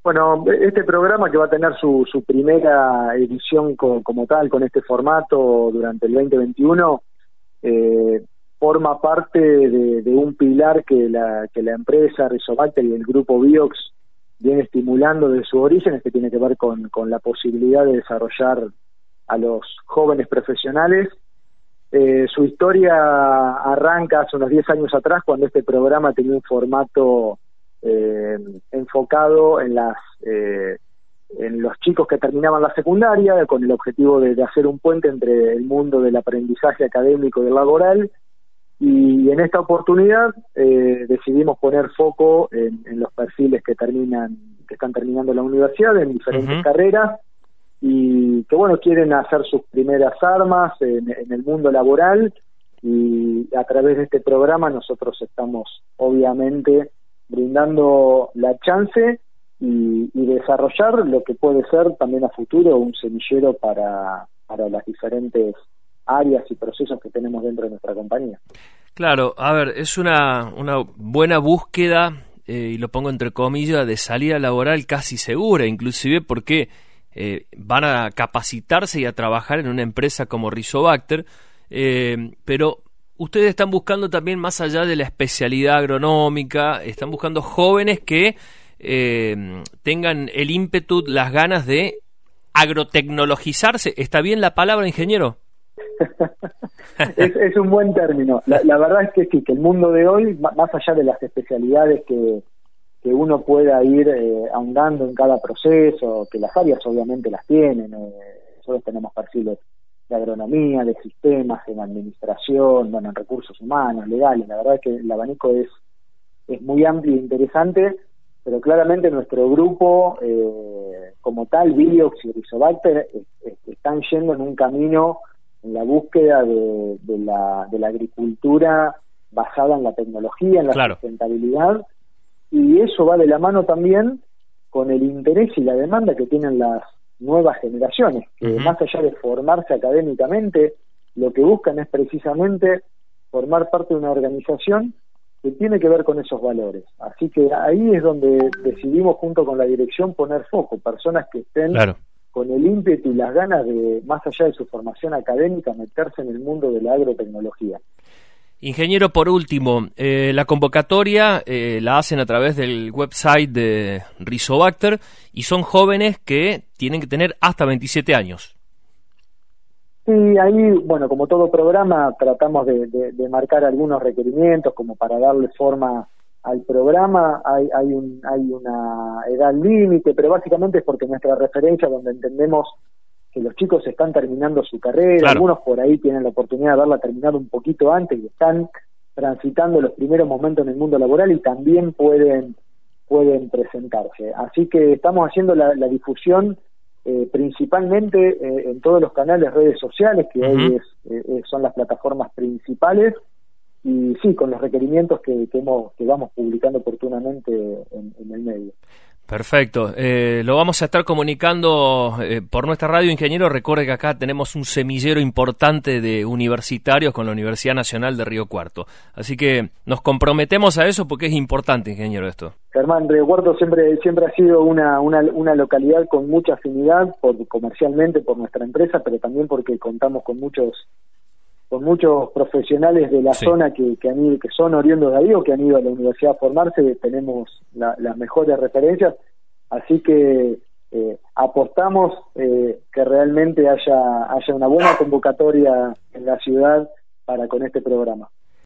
Bueno, este programa que va a tener su primera edición como tal, con este formato durante el 2021, forma parte de un pilar que la empresa Rizobacter y el grupo Biox viene estimulando desde sus orígenes, que tiene que ver con la posibilidad de desarrollar a los jóvenes profesionales. Su historia arranca hace unos 10 años atrás, cuando este programa tenía un formato enfocado en los chicos que terminaban la secundaria, con el objetivo de hacer un puente entre el mundo del aprendizaje académico y el laboral. Y en esta oportunidad decidimos poner foco en los perfiles que están terminando la universidad en diferentes carreras, y que quieren hacer sus primeras armas en el mundo laboral, y a través de este programa nosotros estamos obviamente brindando la chance y desarrollar lo que puede ser también a futuro un semillero para las diferentes áreas y procesos que tenemos dentro de nuestra compañía. Claro, a ver, es una buena búsqueda, y lo pongo entre comillas, de salida laboral casi segura, inclusive porque van a capacitarse y a trabajar en una empresa como Rizobacter, pero ustedes están buscando también, más allá de la especialidad agronómica, están buscando jóvenes que tengan el ímpetu, las ganas de agrotecnologizarse. ¿Está bien la palabra, ingeniero? es un buen término. La verdad es que sí, que el mundo de hoy, más allá de las especialidades que uno pueda ir ahondando en cada proceso, que las áreas obviamente las tienen, nosotros tenemos perfiles de agronomía, de sistemas, en administración, en recursos humanos, legales. La verdad es que el abanico es muy amplio e interesante, pero claramente nuestro grupo, como tal, Biox y Rizobacter, están yendo en un camino en la búsqueda de la agricultura basada en la tecnología, en la sustentabilidad, y eso va de la mano también con el interés y la demanda que tienen las nuevas generaciones, que más allá de formarse académicamente, lo que buscan es precisamente formar parte de una organización que tiene que ver con esos valores. Así que ahí es donde decidimos, junto con la dirección, poner foco, personas que estén con el ímpetu y las ganas de, más allá de su formación académica, meterse en el mundo de la agrotecnología. Ingeniero, por último, la convocatoria la hacen a través del website de Rizobacter, y son jóvenes que tienen que tener hasta 27 años. Sí, ahí, como todo programa, tratamos de marcar algunos requerimientos como para darle forma al programa. Hay una edad límite, pero básicamente es porque nuestra referencia, donde entendemos que los chicos están terminando su carrera, algunos por ahí tienen la oportunidad de haberla terminado un poquito antes y están transitando los primeros momentos en el mundo laboral y también pueden presentarse. Así que estamos haciendo la difusión principalmente en todos los canales, redes sociales, que hoy son las plataformas principales, y sí, con los requerimientos que vamos publicando oportunamente en el medio. Perfecto. Lo vamos a estar comunicando por nuestra radio, ingeniero. Recuerde que acá tenemos un semillero importante de universitarios con la Universidad Nacional de Río Cuarto. Así que nos comprometemos a eso porque es importante, ingeniero, esto. Germán, Río Cuarto siempre ha sido una localidad con mucha afinidad comercialmente por nuestra empresa, pero también porque contamos con muchos profesionales de la zona que son oriundos de ahí o que han ido a la universidad a formarse. Tenemos las mejores referencias, así que apostamos que realmente haya una buena convocatoria en la ciudad con este programa.